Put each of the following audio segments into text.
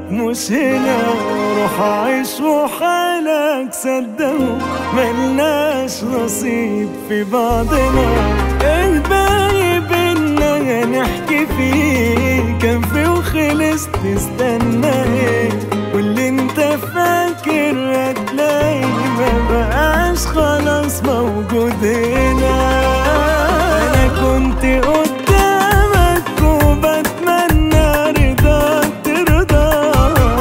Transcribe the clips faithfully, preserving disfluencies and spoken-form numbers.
مش هنا. روح عيش وحالك صدقوا ملناش نصيب في بعضنا. الباقي بينا نحكي فيه كان في وخلص تستنى ايه. واللي انت فاكر هتلاقي مبقاش خلاص موجود هنا. انا كنت قدامك وبتمنى رضاك ترضى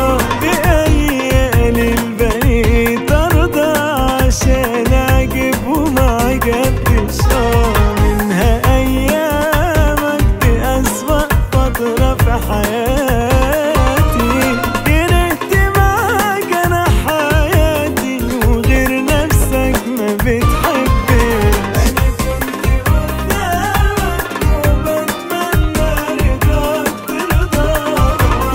بأيام البقيت ارضى عشان اعجب وما عجبتش. اه منها ايامك دي اسوأ فترة في حياتي. كرهت معاك انا حياتي وغير نفسك ما بتحبني. انا كنت قدامك وبتمنى رضاك ترضى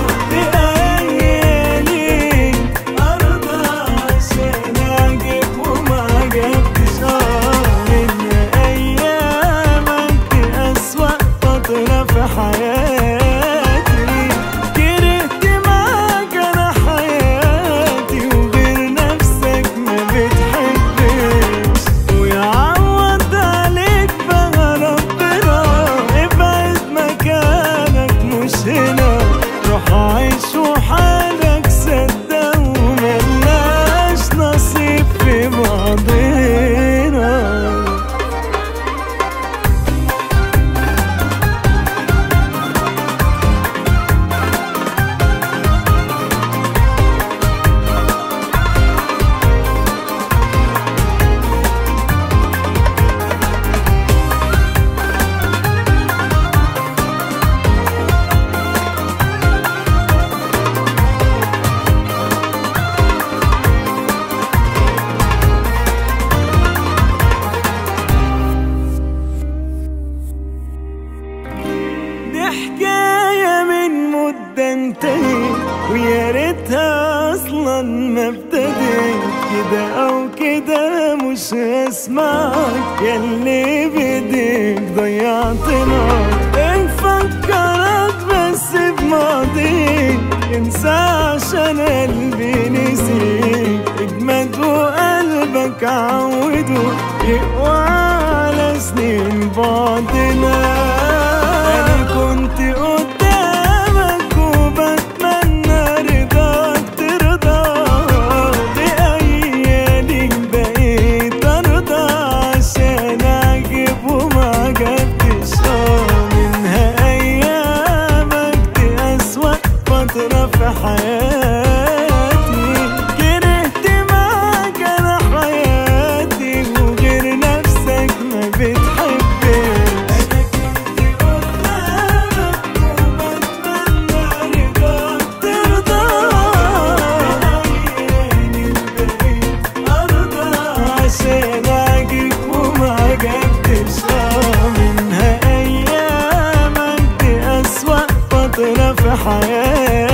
بأيامي ارضى عشان اعجب وما عجبتش. اه منها ايامك دي اسوأ فترة في حياتي. كرهت معاك انا حياتي وغير نفسك ما بتحبش. ويعوض عليك بقى ربنا ابعد مكانك مش هنا. روح عيش وحالك صدق وملناش نصيب في بعضنا. دي حكاية من مدة انتهت ويا ريتها اصلا ما ابتدت. كده او كده مش هسمعك ياللي بايديك ضيعتنا. نفكرك بس بماضيك انسى عشان قلبي نسيك. اجمد وقلبك عوده يقوى على سنين بعدنا. أنا كنت قدامك وبتمنى رضاك ترضى بأيامي بقيت أرضى عشان أعجب وما عجبتش. آه منها أيامك دي أسوأ فترة في حياتي. كرهت معاك أنا حياتي وغير نفسك ما بتحبني. عشان اعجب وما عجبتش. اه منها ايامك دي اسوأ فترة في حياتي.